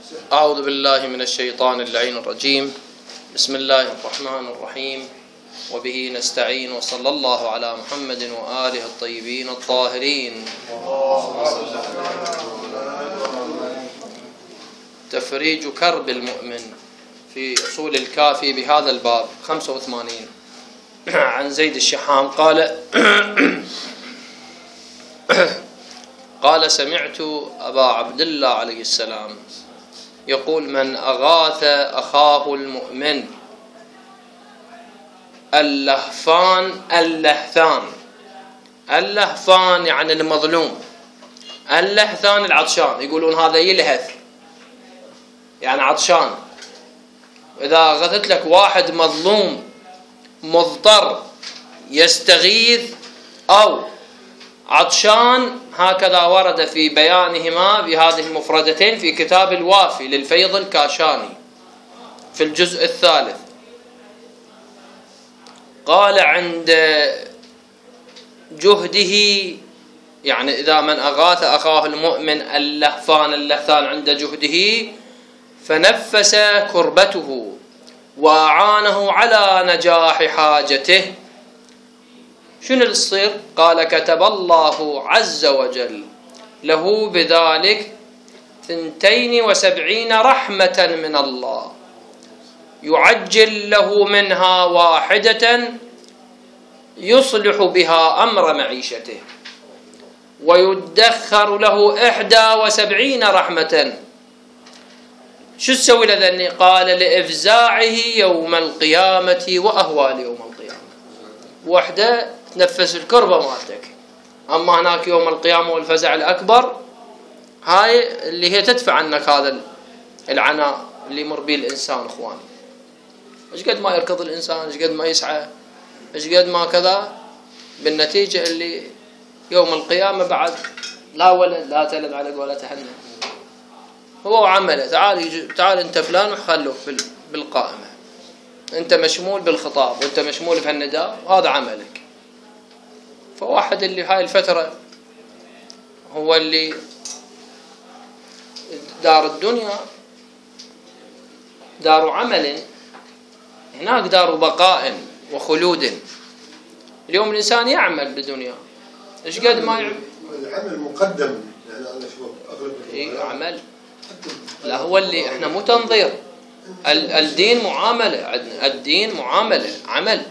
أعوذ بالله من الشيطان اللعين الرجيم. بسم الله الرحمن الرحيم، وبه نستعين، وصلى الله على محمد وآله الطيبين الطاهرين. تفريج كرب المؤمن في أصول الكافي بهذا الباب 85 عن زيد الشحام قال سمعت أبا عبد الله عليه السلام يقول: من أغاث أخاه المؤمن اللهفان يعني المظلوم، اللهثان العطشان، يقولون هذا يلهث يعني عطشان. إذا أغثت لك واحد مظلوم مضطر يستغيث أو عطشان، هكذا ورد في بيانهما بهذه المفردتين في كتاب الوافي للفيض الكاشاني في الجزء الثالث. قال عند جهده، يعني إذا من أغاث أخاه المؤمن اللهثان عند جهده فنفس كربته وأعانه على نجاح حاجته، شنو يصير؟ قال: كتب الله عز وجل له بذلك 72 رحمة من الله، يعجل له منها واحدة يصلح بها أمر معيشته، ويدخر له 71 رحمة. شو تسوي لذني؟ قال: لإفزاعه يوم القيامة وأهوال يوم القيامة. وحدة تنفس الكربة مالتك، أما هناك يوم القيامة والفزع الأكبر، هاي اللي هي تدفع عنك هذا العناء اللي يمر به الإنسان. إخواني، إيش قد ما يركض الإنسان، إيش قد ما يسعى، إيش قد ما كذا، بالنتيجة اللي يوم القيامة بعد لا ولد لا تلد على ولا تهنى، هو عمله. تعال أنت فلان وخلوك بالقائمة، أنت مشمول بالخطاب وأنت مشمول في النداء، وهذا عملك. فواحد اللي هاي الفترة هو اللي دار الدنيا دار عمل، هناك دار بقاء وخلود. اليوم الإنسان يعمل بالدنيا، إيش قد ما العمل مقدم، يعني أنا شو أغلب عمل. لا، هو اللي إحنا مو تنظير، الدين معاملة، الدين معاملة عمل.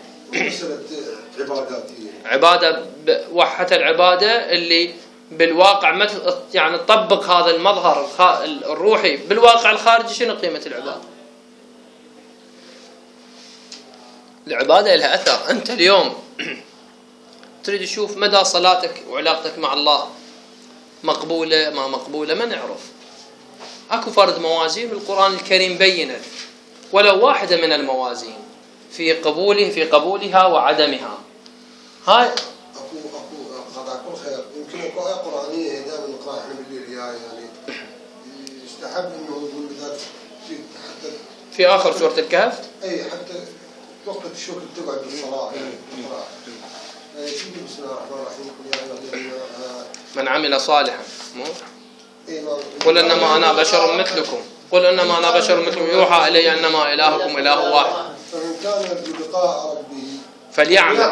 عبادة وحتى العبادة اللي بالواقع يعني تطبق هذا المظهر الروحي بالواقع الخارجي. شنو قيمة العبادة؟ العبادة لها أثر. أنت اليوم تريد تشوف مدى صلاتك وعلاقتك مع الله مقبولة ما مقبولة، ما نعرف. أكو فرد موازين بالقرآن الكريم بينت ولو واحدة من الموازين في قبولها وعدمها. هاي أكو قضاء خير. يمكن أكو آية قرآنية دائما نقرأ إحنا بالليل، يعني يستحب إنه يقول بذات حتى في آخر سورة الكهف، أي حتى وقت الشكر تقعد بالصلاة. بسم الله الرحمن الرحيم. من عمل صالحا قل إنما أنا بشر مثلكم يوحى إلي أنما إلهكم إله واحد، فمن كان يرجو لقاء ربه فليعمل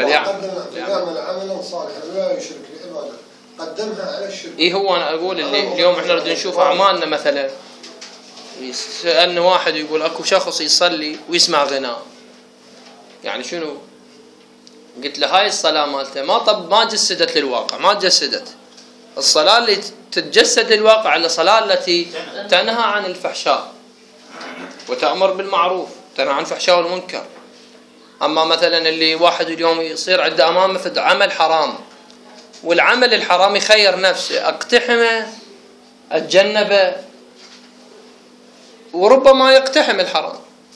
عملا صالحا لا يشرك بعبادته، قدمها على الشرك. هو أنا أقول اللي اليوم إحنا نريد نشوف أعمالنا. مثلا يسألني واحد يقول أكو شخص يصلي ويسمع غناء، يعني شنو؟ قلت له هاي الصلاة مالته ما جسدت للواقع، ما تجسدت. الصلاة اللي تتجسد للواقع الصلاة التي تنهى عن الفحشاء وتأمر بالمعروف، تنهى عن الفحشاء والمنكر. أما مثلا اللي واحد اليوم يصير عنده أمامه في عمل حرام، والعمل الحرام يخير نفسه، أقتحمه أتجنبه، وربما يقتحم الحرام.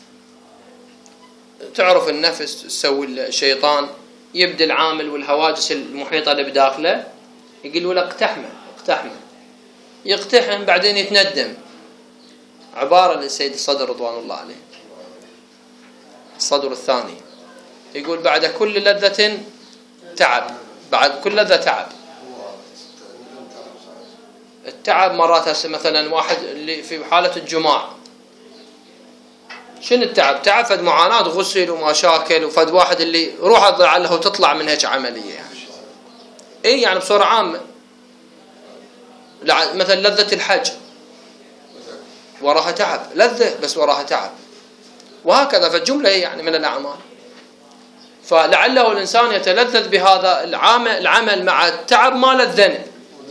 تعرف النفس تسوي الشيطان، يبدأ العامل والهواجس المحيطة اللي بداخله يقول له اقتحمه، يقتحم، بعدين يتندم. عبارة للسيد الصدر رضوان الله عليه، الصدر الثاني، يقول: بعد كل لذة تعب، بعد كل لذة تعب. التعب مرات هسه مثلا واحد اللي في حالة الجماع، شنو التعب؟ تعب فد معاناة غسل ومشاكل، وفد واحد اللي روحه لعله تطلع من هيك عملية يعني. اي يعني بصورة عامة مثلا لذة الحج وراها تعب، لذة بس وراها تعب، وهكذا فالجملة هي يعني من الأعمال. فلعله الإنسان يتلذذ بهذا العمل مع التعب مال الذنب.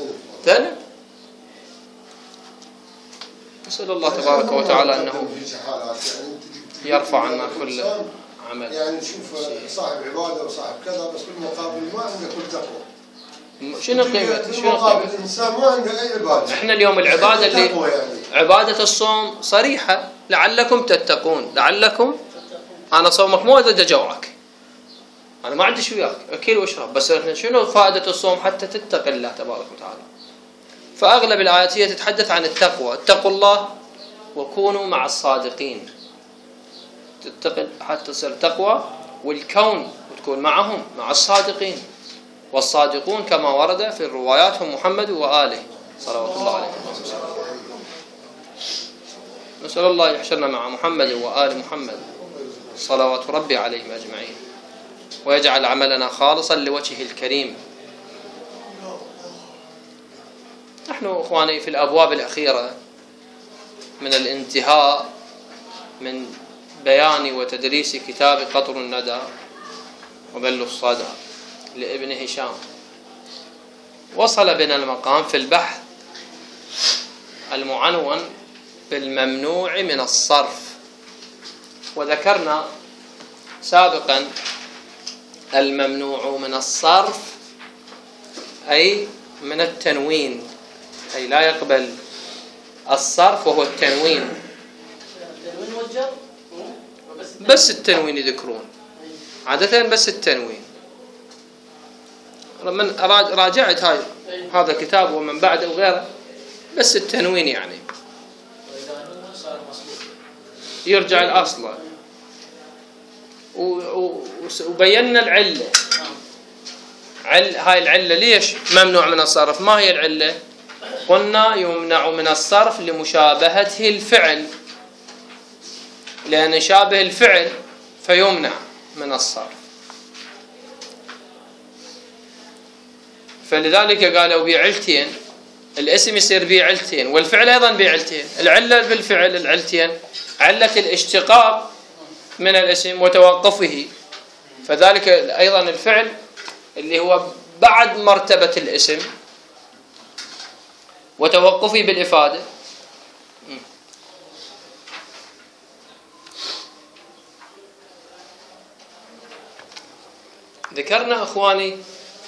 نسأل الله تبارك وتعالى أنه يرفع عنا كل عمل. يعني نشوف صاحب عبادة وصاحب كذا، بس بالمقابل ما عنده كل تقوى. شنو قيمة؟ بالمقابل الإنسان ما عنده أي عبادة. إحنا اليوم العبادة اللي يعني. عبادة الصوم صريحة، لعلكم تتقون، لعلكم. أنا صومك مو إذا جوعك، أنا ما عندي وياك، أكل واشرب، بس إحنا شنو فائدة الصوم؟ حتى تتقي الله تبارك وتعالى. فأغلب الآيات هي تتحدث عن التقوى، اتقوا الله وكونوا مع الصادقين، تتقي حتى تصير تقوى، والكون وتكون معهم مع الصادقين، والصادقون كما ورد في الروايات هم محمد وآله صلوات الله عليه وسلم. نسأل الله يحشرنا مع محمد وآل محمد صلوات ربي عليهم أجمعين، ويجعل عملنا خالصا لوجهه الكريم. نحن إخواني في الأبواب الأخيرة من الانتهاء من بيان وتدريس كتاب قطر الندى وبل الصدى لابن هشام. وصل بنا المقام في البحث المعنون بالممنوع من الصرف، وذكرنا سابقا الممنوع من الصرف أي من التنوين، أي لا يقبل الصرف وهو التنوين، بس التنوين يذكرون عادة، بس التنوين. من راجعت هذا الكتاب ومن بعده وغيره، بس التنوين يعني يرجع الأصل. وبينا العلة، هاي العلة ليش ممنوع من الصرف. ما هي العلة؟ قلنا يمنع من الصرف لمشابهته الفعل، لأن يشابه الفعل فيمنع من الصرف. فلذلك قالوا بعلتين، الاسم يصير بعلتين والفعل أيضا بعلتين. العلة بالفعل العلتين، علة الاشتقاق من الاسم وتوقفه، فذلك أيضا الفعل اللي هو بعد مرتبة الاسم وتوقفه بالإفادة. ذكرنا إخواني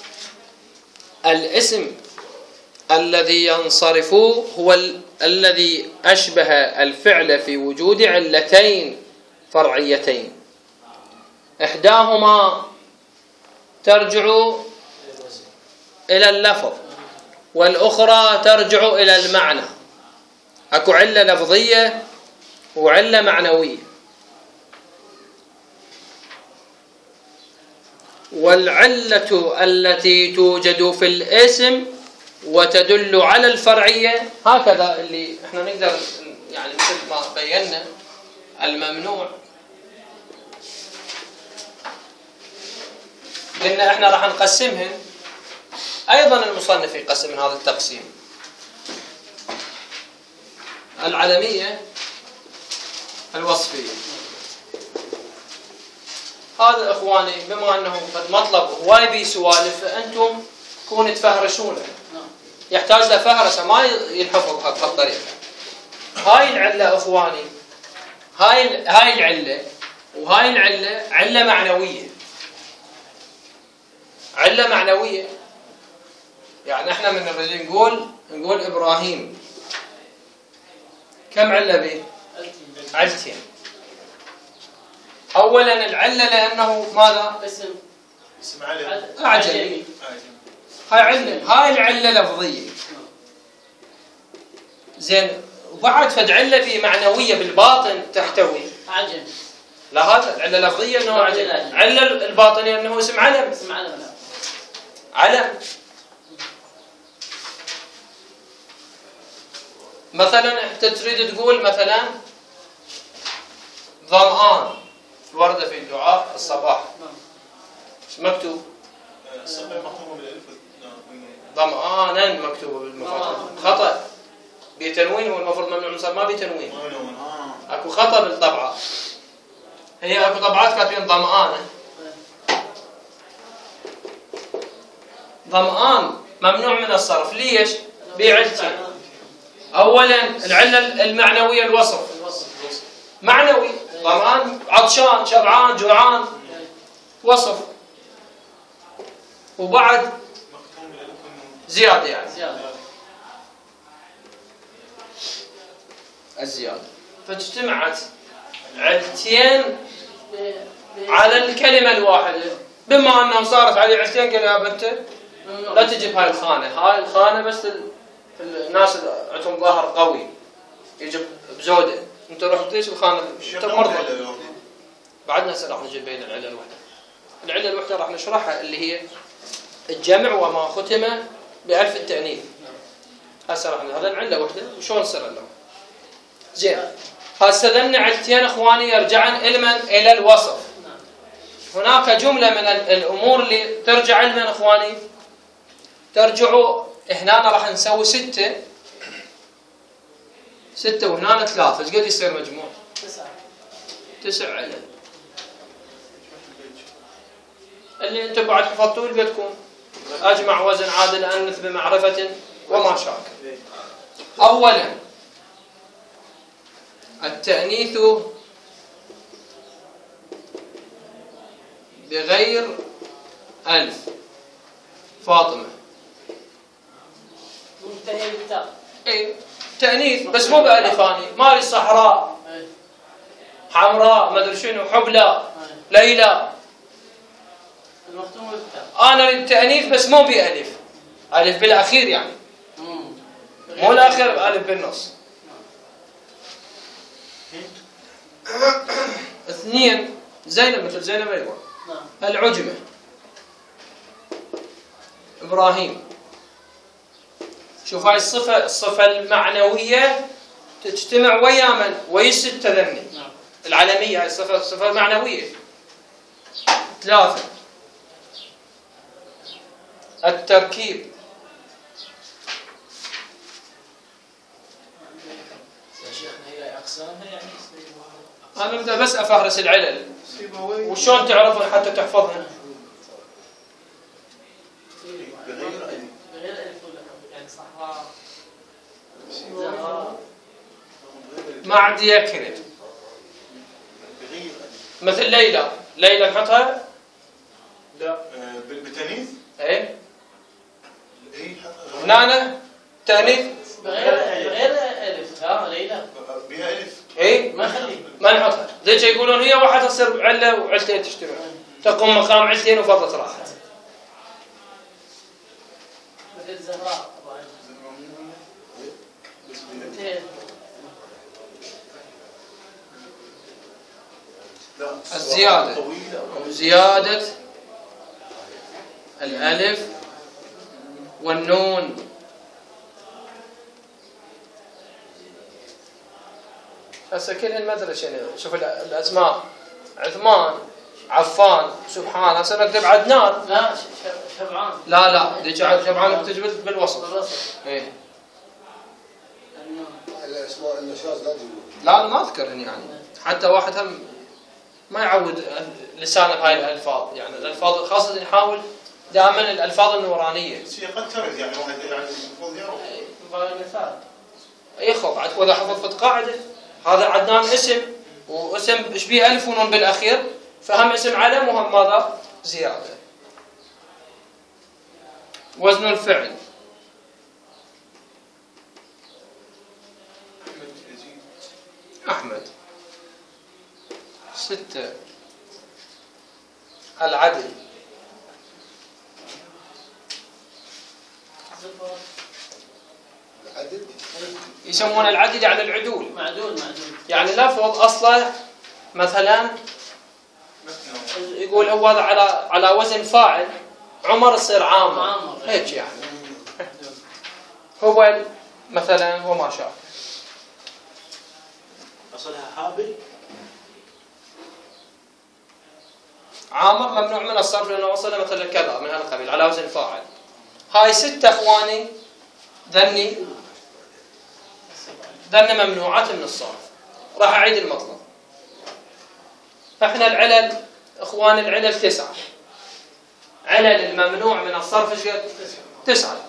الاسم الذي ينصرف هو الذي أشبه الفعل في وجود علتين فرعيتين، إحداهما ترجع إلى اللفظ والأخرى ترجع إلى المعنى. أكو علة لفظية وعلة معنوية. والعلة التي توجد في الاسم وتدل على الفرعية، هكذا اللي احنا نقدر يعني مثل ما بينا الممنوع، قلنا احنا راح نقسمهن. ايضا المصنف يقسم من هذا التقسيم: العلمية، الوصفية. هذا اخواني بما انه قد مطلب هواي بي سوالف، فانتم كونوا تفهرسونه، يحتاج لفهرسه ما ينحفظ بهالطريقه. هاي العله اخواني، هاي العله وهاي العله عله معنويه. عله معنويه يعني احنا من نريد نقول ابراهيم، كم عله به؟ علتين. اولا العله لانه ماذا؟ اسم اعجمي. هاي عله، هاي العله لفظيه زين. وبعد فد عله في معنويه بالباطن تحتوي عجم. لا هذا العله اللفظيه انه عجم، عله الباطنيه انه اسم علم. اسم علم. علم. مثلا انت تريد تقول مثلا ظمآن ورد في الدعاء الصباح مكتوب ظمآنا مكتوب بالمفاتيح خطأ بتنوين، والمفروض ممنوع من ما بتنوين. اكو خطأ بالطبعة، هي اكو طبعات كاتبين ظمآن. ظمآن ممنوع من الصرف. ليش؟ بعلتين. اولا العله المعنويه الوصف معنوي، ظمآن عطشان شبعان جوعان وصف، وبعد زياده يعني الزياده، فاجتمعت علتين على الكلمه الواحده. بما انه صارت عليه علتين قال يا بنت لا تجي بهاي الخانه، هاي الخانه بس الناس اللي عندهم ظهر قوي يجب بزوده، انت رحت ليش الخانه انت مرضى. بعدنا هسه راح نجي بين العله الوحده. العله الوحده راح نشرحها اللي هي الجمع وما ختم بألف التأنيث. هسه راح هذا العله وحده وشلون تصير عله. زين، هسه ذن علتين اخواني يرجعن الى الوصف. هناك جمله من الامور اللي ترجع لمن اخواني؟ ترجعوا هنا راح نسوي 6 وهنا 3، ايش قد يصير مجموع؟ 9 علل. اللي انتم بعد حفظتوه بيتكم اجمع وزن عادل انث بمعرفه وما شاكل. اولا التأنيث بغير ألف. فاطمة اي تأنيث بس مو بألفاني. مالي صحراء حمراء ما ادري شنو حبلى ليلى. انا التأنيث بس مو بألف، ألف بالأخير يعني مو الأخير ألف بالنص. 2 زينب مثل زينب ايضا. العجمة إبراهيم. شوف هاي الصفة المعنوية تجتمع ويا من؟ ويا الستة ذني العلمية. هاي الصفة معنوية. 3 التركيب. أنا بدأ بس أفهرس العلل وشون تعرفون حتى تحفظها. ما عندي يكرد مثل ليلى نحطها لا بتانيث. ايه هنا تانيث بغير الف. لا ليلى بها الف. ايه ما نحطها. ليش يقولون هي واحده تصير عله وعلتين تجتمع، تقوم مقام علتين وفضت راحت. مثل زهراء الزيادة أو زيادة الألف والنون. هسه كل هالمدرسة يعني شوف الأسماء عثمان عفان سبحان. هسه نكتب عدنان. لا شبعان. لا ديك شبعان بتجبد بالوسط. ايه الاسماء النشاز لا تقول. لا ما اذكر يعني حتى واحد هم ما يعود لسانه بهاي الالفاظ. يعني الالفاظ خاصه يحاول دائما الالفاظ النورانيه. بس هي قد ترد يعني واحد يعني المفروض يعرف. مثال يخف بعد واذا حفظت قاعده هذا عدنان اسم واسم شبيه الف ونون بالاخير، فهم اسم علم وهم ماذا؟ زياده. وزن الفعل أحمد. 6 العدل. يسمون العدل يعني العدول. معدول يعني لفظ أصله مثلا يقول هو على وزن فاعل عمر يصير عامر هيك يعني. هو مثلا وما شاء. أصلها هابل. عامر ممنوع من الصرف لأنه وصل مثلا كذا من هالقبيل على وزن فاعل. هاي 6 اخواني ذني ممنوعات من الصرف. راح اعيد المطلب. فاحنا العلل اخوان العلل 9. علل الممنوع من الصرف ايش قد؟ 9.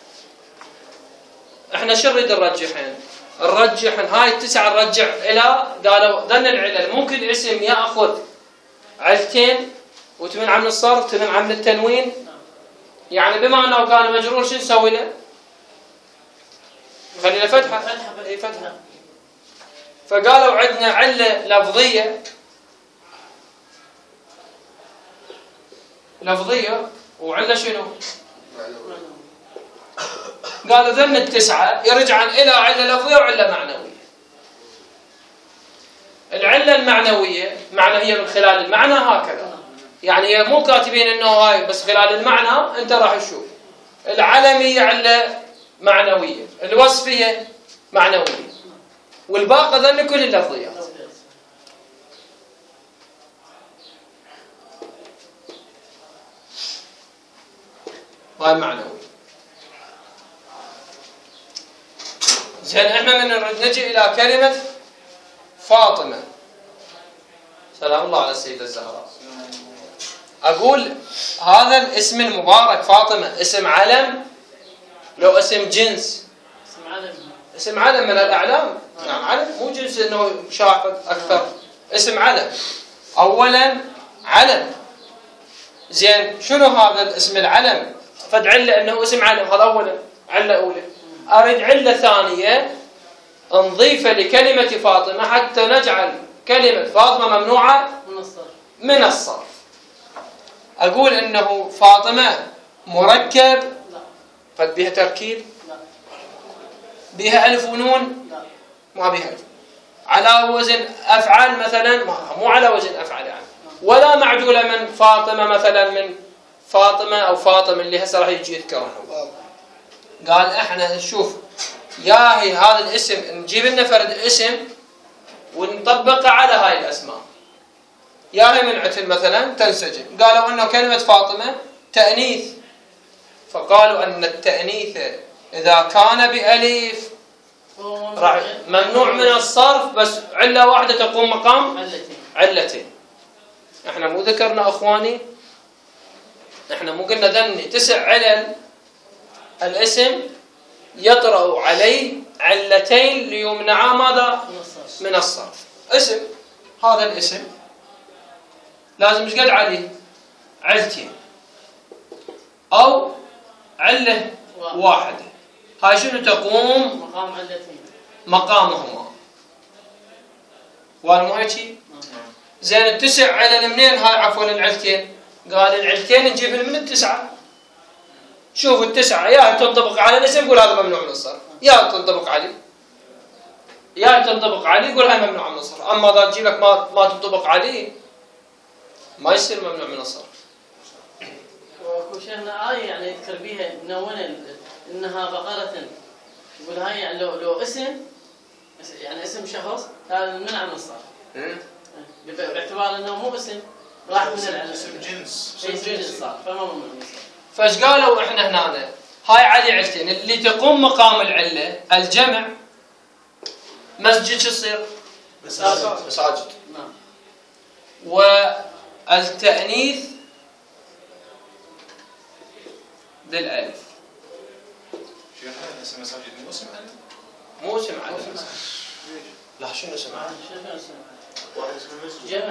احنا شو نريد نرجحين؟ نرجح هاي 9 نرجع الى قالوا ذن العلل ممكن اسم ياخذ علتين وتمنع من الصرف تمنع من التنوين. يعني بما انه كان مجرور شو نسوي له؟ نخلي له فتحه. اي فتحه. فقالوا عندنا عله لفظيه وعله شنو؟ قالوا ذن ال9 يرجعن الى عله لفظيه وعله معنويه. العله المعنويه معنى هي من خلال المعنى هكذا. يعني مو كاتبين انه هاي بس خلال المعنى انت راح تشوف. العلميه عله معنويه، الوصفيه معنويه، والباقي ذن كل اللفظيات. هاي معنوي. زين احنا من نجي الى كلمه فاطمه. سلام الله على السيده الزهراء. اقول هذا الاسم المبارك فاطمه اسم علم لو اسم جنس؟ اسم علم من الاعلام. نعم علم مو جنس انه شاع اكثر. اسم علم. اولا علم. زين شنو هذا الاسم العلم؟ فد عله انه اسم علم. هذا اولا عله اولى. اريد عله ثانيه نضيفه لكلمه فاطمه حتى نجعل كلمه فاطمه ممنوعه من الصرف. اقول انه فاطمه مركب. فد بها تركيب؟ بها الف ونون؟ ما بها الف. على وزن افعال مثلا؟ مو على وزن افعال يعني. ولا معدوله من فاطمه مثلا من فاطمه او فاطمه اللي هسه راح يجي يذكرها. قال احنا نشوف ياهي هذا الاسم نجيب لنا فرد اسم ونطبقه على هاي الاسماء. ياهي من عتل مثلا تنسجم. قالوا انه كلمه فاطمه تانيث. فقالوا ان التانيث اذا كان بالف راح ممنوع من الصرف بس عله واحده تقوم مقام علتين. احنا مو ذكرنا اخواني؟ احنا مو قلنا ذني 9 علل الاسم يطرأ عليه علتين ليمنعا ماذا؟ من الصرف. اسم هذا الاسم لازم ايش قد عليه؟ علتين او عله واحده. هاي شنو تقوم؟ مقام علتين مقامهما. ولا مو هيك؟ زين ال9 علل منين هاي عفوا العلتين؟ قال العلتين نجيبهم من ال9. شوفوا ال9 يا تنطبق على الاسم يقول هذا ممنوع من الصرف، يا تنطبق عليه يقول هاي ممنوع من الصرف. اما اذا تجيب لك ما تنطبق عليه ما يصير ممنوع من الصرف. وكل شيخنا آية يعني يذكر بيها منونة انها بقرة. يقول هاي يعني لو اسم يعني اسم شخص هذا منع من الصرف. باعتبار انه مو اسم راح من العلم. اسم جنس. صار فما ممنوع من الصرف. فايش قالوا احنا هنا؟ هاي علي علتين اللي تقوم مقام العله الجمع. مسجد شو يصير؟ مساجد. نعم. والتأنيث بالالف. شيخنا اسم مساجد مو اسم علم؟ مو اسم علم. لا شنو اسم علم؟ واحد اسمه مسجد. جمع.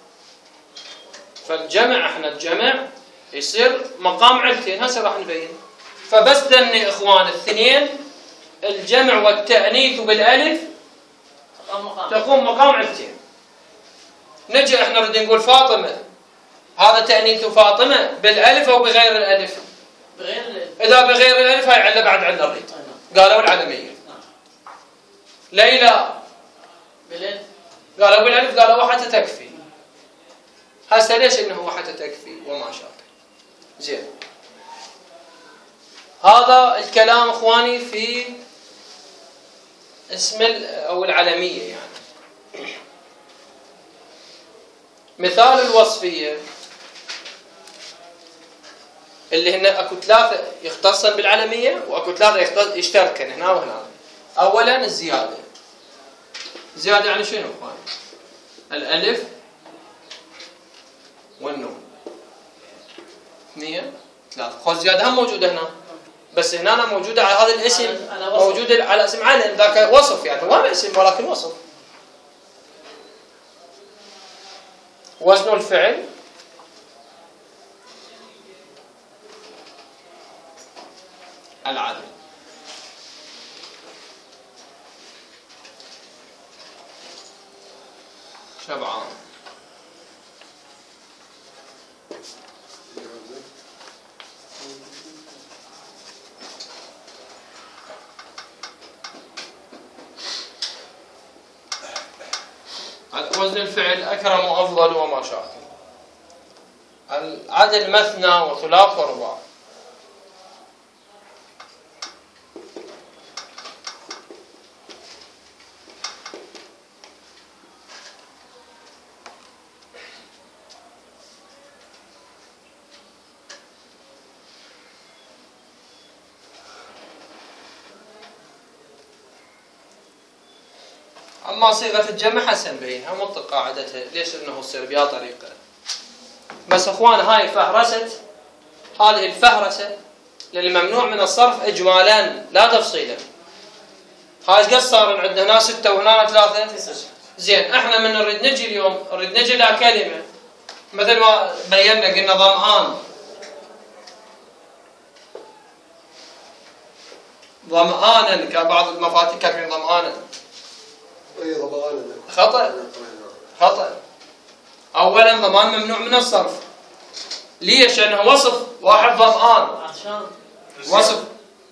فالجمع احنا الجمع يصير مقام علتين. هسه راح نبين. فبس ذني اخوان الاثنين الجمع والتأنيث بالالف تقوم مقام علتين. نجي احنا نريد نقول فاطمه هذا تأنيث فاطمه بالالف او بغير الالف؟ بغير الالف. اذا بغير الالف هاي عله بعد عله نريد. قالوا العلميه. ليلى بالالف. قالوا بالالف. قالوا وحده تكفي. هسه ليش انه وحده تكفي وما شابه. زين هذا الكلام اخواني في اسم او العلميه يعني. مثال الوصفية اللي هنا اكو ثلاثة يختصن بالعلمية واكو ثلاثة يشتركن هنا وهنا. اولا الزيادة. زيادة يعني شنو؟ الالف والنون. 2 3 خذ زيادة هم موجودة هنا، بس هنا موجودة على هذا الاسم، موجودة على اسم علم، ذاك وصف يعني هو ما اسم ولكن وصف. وزن الفعل العدل. شبعان. وزن الفعل أكرم وأفضل وما شاء. العدل مثنى وثلاث ورباع. أما صيغة الجمع حسن بينها منطق قاعدتها ليش أنه يصير بها طريقة. بس أخوان هاي فهرسة، هذه الفهرسة للممنوع من الصرف إجمالا لا تفصيلا. هاي قد صار عندنا هنا 6 وهنا 3 زين. احنا من نريد نجي اليوم نريد نجي لها كلمة مثل ما بينا قلنا ظمآن. ظمآنا كبعض المفاتيح كاتبين ظمآنا. خطأ. أولا ضمان ممنوع من الصرف. ليش؟ لأنه وصف. واحد ظمآن وصف.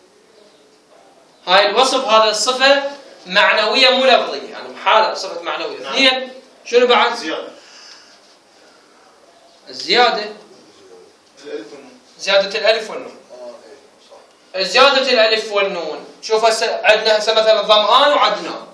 هاي الوصف هذا الصفة معنوية مو لفظية، يعني حالة صفة معنوية. اثنين شنو بعد؟ الزيادة. زيادة الألف والنون. زيادة الألف والنون شوف هسه عندنا هسه مثلا ظمآن وعدنان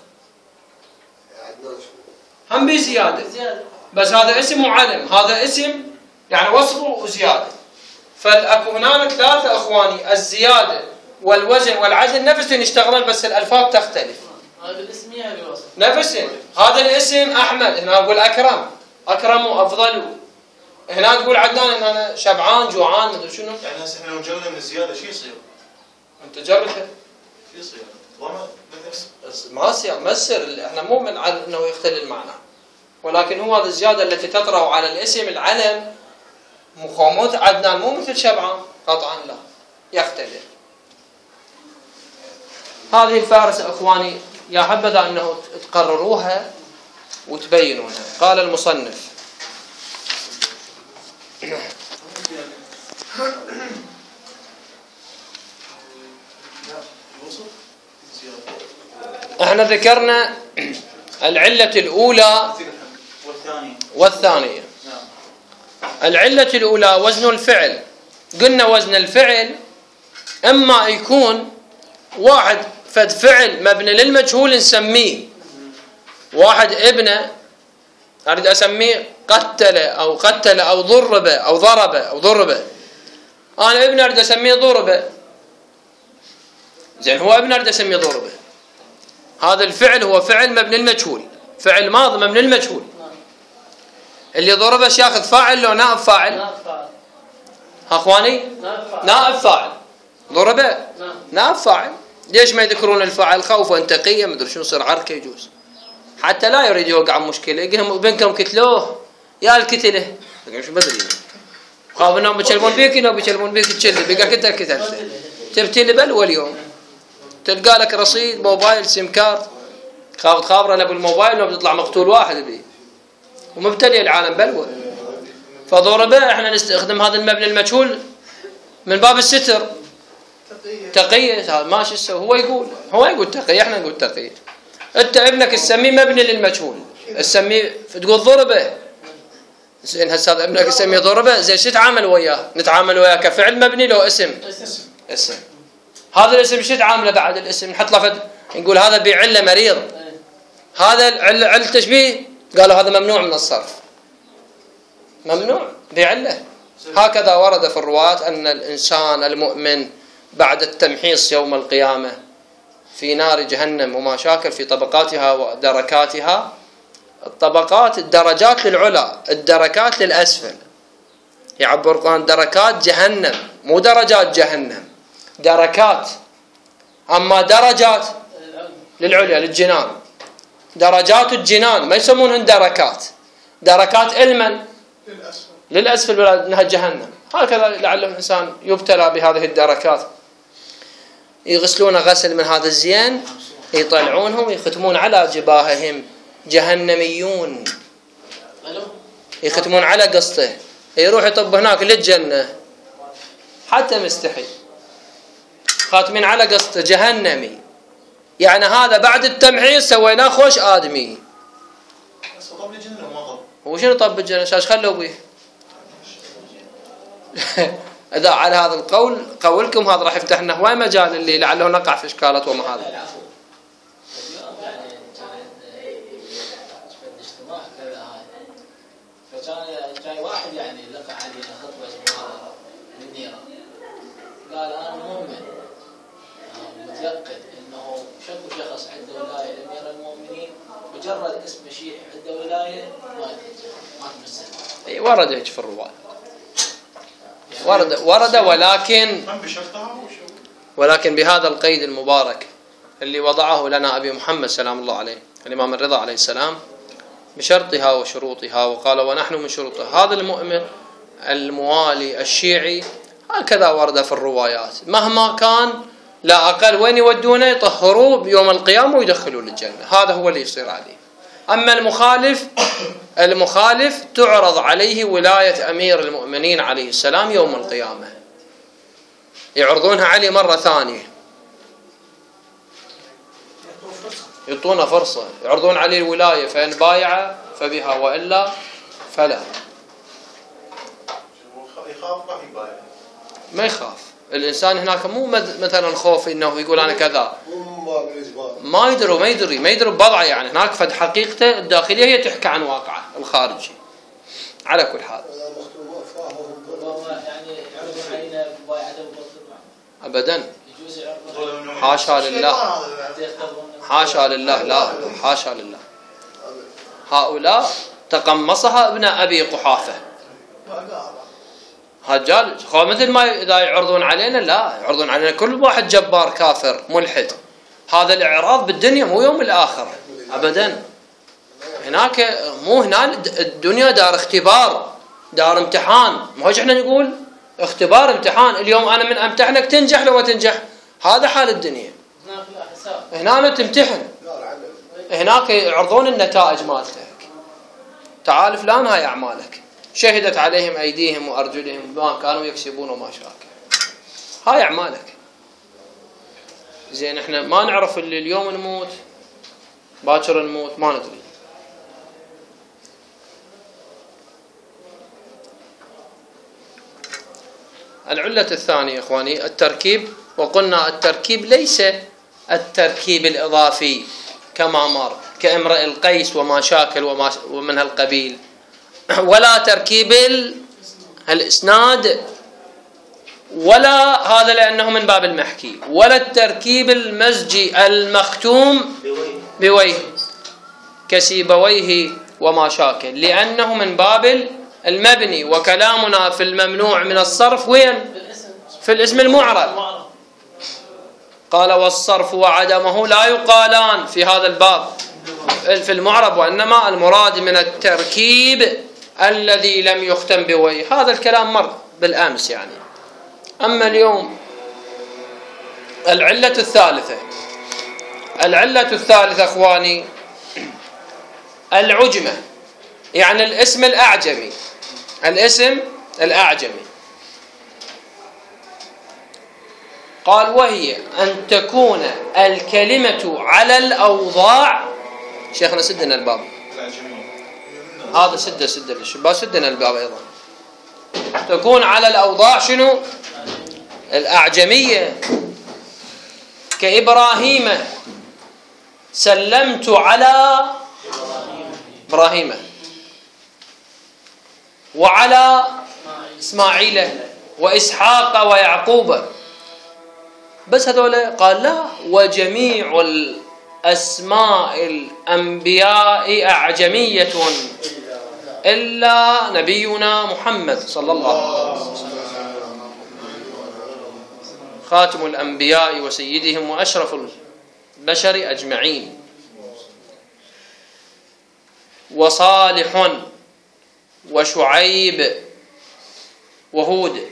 هم بزيادة، بس هذا اسم وعلم، هذا اسم يعني وصف وزيادة. فالاكو هناك 3 اخواني، الزيادة والوزن والعدل نفسهم يشتغلون بس الالفاظ تختلف. هذا الاسم يعني الوصف نفسهم. هذا الاسم احمد، هنا اقول اكرم، اكرم وافضل. هنا تقول عدنان، هنا شبعان جوعان مدري شنو. يعني هسه احنا لو جونا من الزيادة شو يصير؟ انت جربها. شو يصير؟ ضمن ما يصير، ما يصير. احنا مو من انه يختل المعنى، ولكن هو هذه الزيادة التي تطرأ على الاسم العلم. مخاموت عدنان مو مثل شبعان قطعا، لا يختلف. هذه الفهرسة اخواني يا حبذا انه تقرروها وتبينونها. قال المصنف احنا ذكرنا العلة الأولى والثانية. العلة الأولى وزن الفعل. قلنا وزن الفعل اما يكون واحد فد فعل مبني للمجهول نسميه واحد ابنه، اريد اسميه قتل او قتل او ضرب او ضرب او ضرب. انا ابني اريد اسميه ضرب، زين هو ابني اريد اسميه ضرب. هذا الفعل هو فعل مبني للمجهول، فعل ماضي مبني للمجهول. اللي ضربه ياخذ فاعل لو نائب فاعل؟ اخواني نائب فاعل. ضربه نائب فاعل. ليش ما يذكرون الفاعل؟ خوفا تقيا مدري شنو، يصير عركه يجوز حتى لا يريد يوقع مشكله. يقهم بينكم كتلوه يا الكتله شو بدري خاف انهم بيكلمون بيك، انهم بيكلمون بيك تشلي بقى كتل كتلته تبتي بلوى اليوم. تلقى لك رصيد موبايل سيم كارد خاف تخابره له بالموبايل وبتطلع مقتول واحد به ومبتلي العالم بلوى. فضربه احنا نستخدم هذا المبني المجهول من باب الستر تقية. ما شو يسوي؟ هو يقول تقية، احنا نقول تقية. انت ابنك تسميه مبني للمجهول، تسميه تقول ضربه. زين هسه هذا ابنك تسميه ضربه، زين شو تتعامل وياه؟ نتعامل وياه كفعل مبني لو اسم؟ اسم. هذا الاسم شو تعامله بعد الاسم؟ نحط له فد نقول هذا بعله مريض، هذا علة تشبيه، قالوا هذا ممنوع من الصرف. ممنوع بعلة. هكذا ورد في الرواة أن الإنسان المؤمن بعد التمحيص يوم القيامة في نار جهنم وما شاكل في طبقاتها ودركاتها، الطبقات الدرجات للعلا، الدركات للأسفل. يعبر القرآن دركات جهنم، مو درجات جهنم، دركات. أما درجات للعليا للجنان، درجات الجنان ما يسمونهن دركات، دركات المن للأسفل لأنها جهنم. هكذا لعل الإنسان يبتلى بهذه الدركات. يغسلون غسل من هذا الزين، يطلعونهم ويختمون على جباههم جهنميون، يختمون على قسطه، يروح يطب هناك للجنة حتى مستحي، خاتمين على قسطه جهنمي. يعني هذا بعد التمحيص سويناه خوش آدمي. طب الجنة وما طب. وشنو طب الجنة؟ ايش خلوا بيه؟ إذا على هذا القول قولكم هذا راح يفتح لنا هواي مجال اللي لعله نقع في إشكالات وما هذا. فكان جاي واحد يعني لقى علينا خطبة اسمها منيرة، قال أنا مؤمن متيقن إنه شكو شخص عنده ولاية لأمير المؤمنين مجرد اسم شيعي عنده ولاية ما تمثل. ورد هيك في الرواية، ورد ولكن بهذا القيد المبارك اللي وضعه لنا أبي محمد سلام الله عليه الإمام الرضا عليه السلام بشرطها وشروطها، وقال ونحن من شروطها. هذا المؤمن الموالي الشيعي هكذا ورد في الروايات، مهما كان لا أقل وين يودونه يطهروه بيوم القيامة ويدخلوه للجنة، هذا هو اللي يصير عليه. أما المخالف تعرض عليه ولاية أمير المؤمنين عليه السلام يوم القيامة، يعرضونها عليه مرة ثانية، يعطونا فرصة، يعرضون عليه الولاية، فإن بايع فبها وإلا فلا. يخاف ما يبايع، ما يخاف الإنسان هناك، مو مثلا خوف إنه يقول أنا كذا، ما يدري ببضعه. يعني هناك فد حقيقته الداخلية هي تحكي عن واقعه الخارجي. على كل حال أبدا، حاشا لله، حاشا لله، لا حاشا لله. هؤلاء تقمصها ابن أبي قحافة، هجال مثل ما إذا يعرضون علينا، لا يعرضون علينا كل واحد جبار كافر ملحد. هذا الإعراض بالدنيا مو يوم الآخر أبدا. هناك مو هنا الدنيا دار اختبار، دار امتحان. ما هوش احنا نقول اختبار امتحان، اليوم أنا من أمتحنك تنجح لو تنجح، هذا حال الدنيا. هنا تمتحن، هناك يعرضون النتائج مالتك، تعال فلان هاي أعمالك، شهدت عليهم أيديهم وأرجلهم بما كانوا يكسبون وما شاكل، هاي أعمالك. زين احنا ما نعرف اللي اليوم نموت باكر نموت، ما ندري. العلة الثانية اخواني التركيب، وقلنا التركيب ليس التركيب الإضافي كما مر كامرئ القيس وما شاكل ومن هالقبيل، ولا تركيب الإسناد، ولا هذا لأنه من باب المحكي، ولا التركيب المزجي المختوم بويه كسيبويه وما شاكل، لأنه من باب المبني. وكلامنا في الممنوع من الصرف وين؟ في الاسم المعرب. قال والصرف وعدمه لا يقالان في هذا الباب في المعرب، وإنما المراد من التركيب الذي لم يختم بويه. هذا الكلام مر بالأمس يعني. أما اليوم العلة الثالثة أخواني العجمة، يعني الاسم الأعجمي. قال وهي أن تكون الكلمة على الأوضاع. شيخنا سدنا الباب هذا، سد الشباب، سدنا الباب أيضا. تكون على الأوضاع شنو؟ الأعجمية، كإبراهيم سلمت على إبراهيم، وعلى إسماعيل وإسحاق ويعقوب. بس هذول قال لا، وجميع الأسماء الأنبياء أعجمية إلا نبينا محمد صلى الله عليه وسلم خاتم الأنبياء وسيدهم وأشرف البشر أجمعين. وصالح وشعيب وهود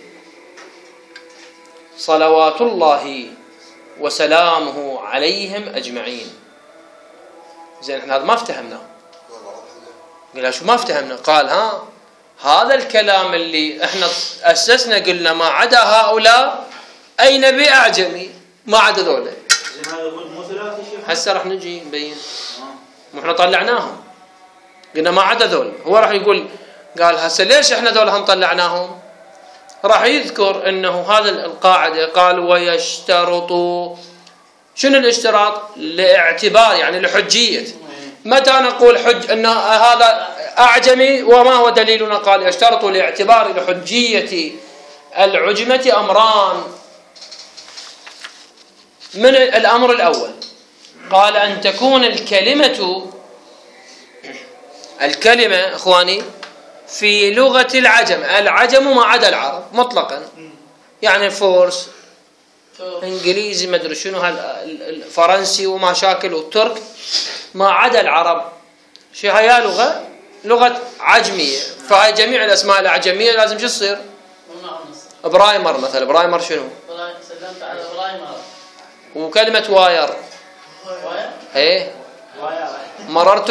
صلوات الله وسلامه عليهم أجمعين. زين احنا هذا ما افتهمناه. قال شو ما افتهمنا؟ قال هذا الكلام اللي احنا أسسنا قلنا ما عدا هؤلاء أي نبي أعجمي ما عدا ذولا. هسه راح نجي نبين. احنا طلعناهم قلنا ما عدا ذول. هو راح يقول قال هسه ليش احنا ذول هم طلعناهم؟ راح يذكر انه هذا القاعده قال ويشترطوا. شنو الاشتراط؟ لاعتبار يعني لحجيه. متى نقول حج ان هذا اعجمي وما هو دليلنا؟ قال يشترطوا لاعتبار لحجيه العجمه امران. من الامر الاول قال ان تكون الكلمه اخواني في لغة العجم ما عدا العرب مطلقا، يعني فورس انجليزي ما ادري شنو الفرنسي وما شاكل والترك ما عدا العرب. شو هي لغة عجمية، فهي جميع الاسماء الاعجمية لازم شو تصير؟ برايمر مثلا. برايمر شنو؟ سلمت على برايمر. وكلمة واير ايه مررت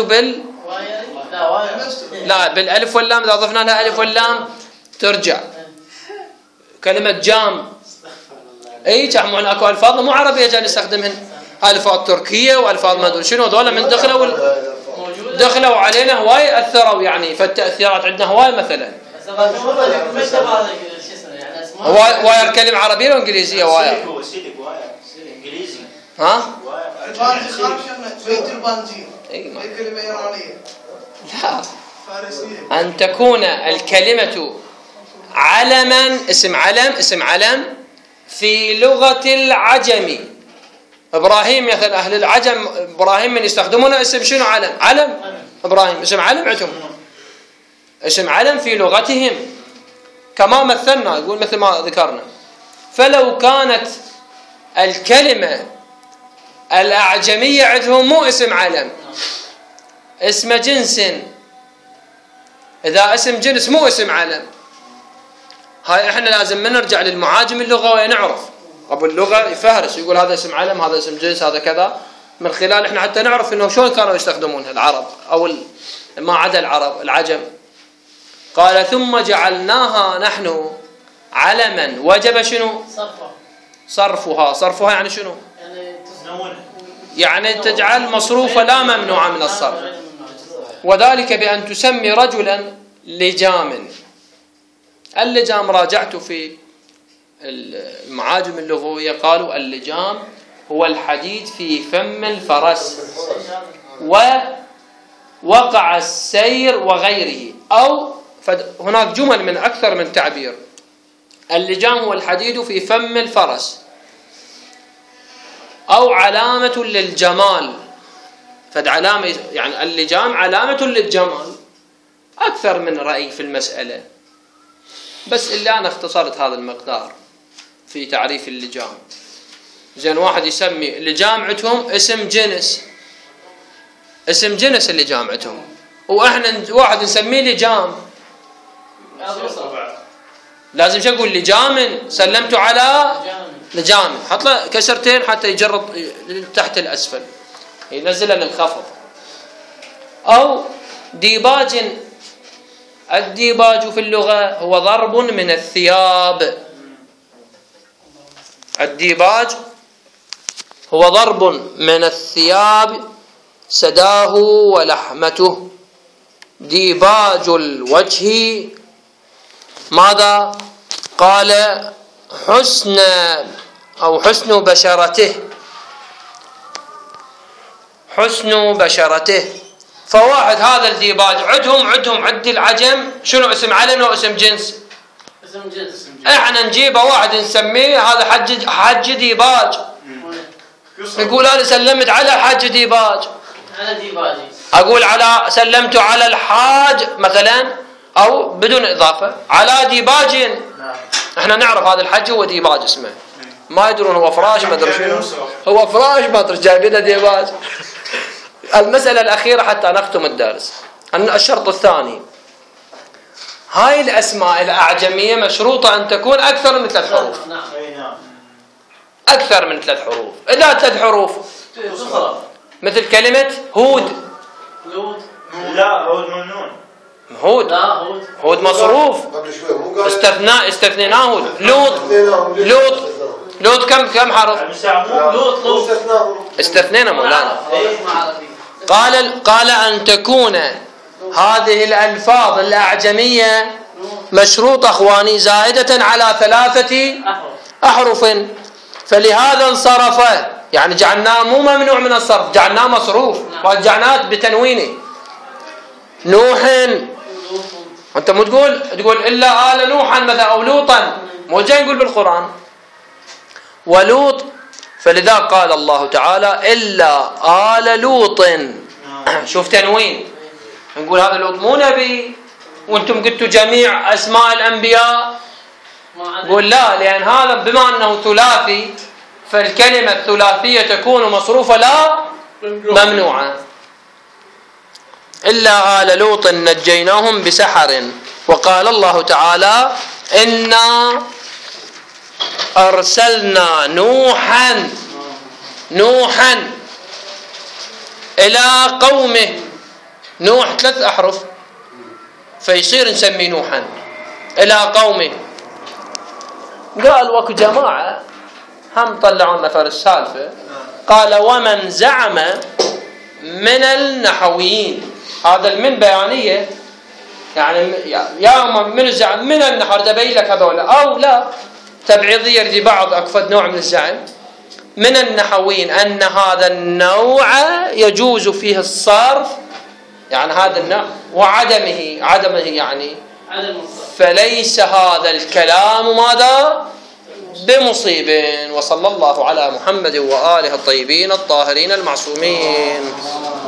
لا بالالف واللام، اذا ضفنا لها الف واللام ترجع. كلمه جام اي تعمل اكو الفاظ مو عربيه جاي نستخدمهن، الفاظ تركيه والفاظ ما ادري شنو. هذول من دخلوا علينا هواي اثروا يعني، فالتاثيرات عندنا هواي مثلا. واير كلمه عربيه ولا انجليزيه؟ واير انجليزي. ها اي كلمه ايرانيه. لا، أن تكون الكلمة علما اسم علم في لغة العجم. إبراهيم مثلا أهل العجم إبراهيم من يستخدمون اسم شنو؟ علم إبراهيم اسم علم عندهم، اسم علم في لغتهم كما مثلنا. يقول مثل ما ذكرنا. فلو كانت الكلمة الأعجمية عندهم مو اسم علم، اسم جنس، إذا اسم جنس مو اسم علم، هاي احنا لازم نرجع للمعاجم اللغة ونعرف. أبو اللغة يفهرس يقول هذا اسم علم هذا اسم جنس هذا كذا، من خلال احنا حتى نعرف انه شلون كانوا يستخدمونها العرب او ما عدا العرب العجم. قال ثم جعلناها نحن علما وجب شنو؟ صرفها يعني شنو؟ يعني تجعل مصروفة لا ممنوعة من الصرف. وذلك بأن تسمي رجلا لجام. اللجام راجعت في المعاجم اللغوية قالوا اللجام هو الحديد في فم الفرس ووقع السير وغيره، أو هناك جمل من أكثر من تعبير. اللجام هو الحديد في فم الفرس أو علامة للجمال. علامة يعني اللجام علامة للجمال. أكثر من رأي في المسألة، بس إلا أنا اختصرت هذا المقدار في تعريف اللجام. زين واحد يسمي اللجام عندهم اسم جنس اللجام عندهم، وإحنا واحد نسميه لجام لازم شو أقول؟ لجام سلمت على لجام، حط له كسرتين حتى يجرد تحت الأسفل ينزله للخفض. أو ديباج. الديباج في اللغة هو ضرب من الثياب. الديباج هو ضرب من الثياب سداه ولحمته. ديباج الوجه ماذا؟ قال حسن بشرته. فواحد هذا الديباج عد العجم شنو اسم علم واسم جنس؟ اسم جنس. احنا نجيبه واحد نسميه هذا حج ديباج، يقول انا سلمت على حج ديباج، على ديباجي اقول على سلمت على الحاج مثلا، او بدون اضافه على ديباج. احنا نعرف هذا الحج هو ديباج اسمه، ما يدرون هو فراش ما ادري شنو هو فراش ما ادري جايبينه ديباج. المساله الاخيره حتى نختم الدرس، الشرط الثاني، هاي الاسماء الاعجميه مشروطه ان تكون اكثر من 3 حروف. نعم. اكثر من 3 حروف، الا 3 حروف مثل كلمه هود. لا هود ممنون. هود هود مصروف، استثنيناه. لوط كم حرف؟ لوط استثنينا مولانا. قال أن تكون هذه الألفاظ الأعجمية مشروطة أخواني زائدة على 3 أحرف، فلهذا انصرف، يعني جعلناه مو ممنوع من الصرف، جعلناه مصروف وجعلناه بتنوينه. نوح، أنت مو تقول إلا آل نوحا مثلا أو لوطا، مو جاي نقول بالقرآن ولوط، فلذا قال الله تعالى إلا آل لوط. شوف تنوين، نقول هذا لوط مو نبي وانتم قلتوا جميع أسماء الأنبياء، قول لا، لأن هذا بما أنه ثلاثي فالكلمة الثلاثية تكون مصروفة لا ممنوعة. إلا آل لوط نجيناهم بسحر. وقال الله تعالى إنا أرسلنا نوحا إلى قومه. نوح 3 أحرف، فيصير نسمي نوحا إلى قومه. قال وكو جماعة هم طلعوا نفر السالفة، قال ومن زعم من النحويين، هذا المن بيانية، يعني يا من الزعم من النحو تبين لك هذول، أو لا تبعيضية لبعض أكفد نوع من الزعم من النحويين أن هذا النوع يجوز فيه الصرف، يعني هذا النوع وعدمه يعني عدم الصرف، فليس هذا الكلام ماذا بمصيب. وصلى الله على محمد وآله الطيبين الطاهرين المعصومين.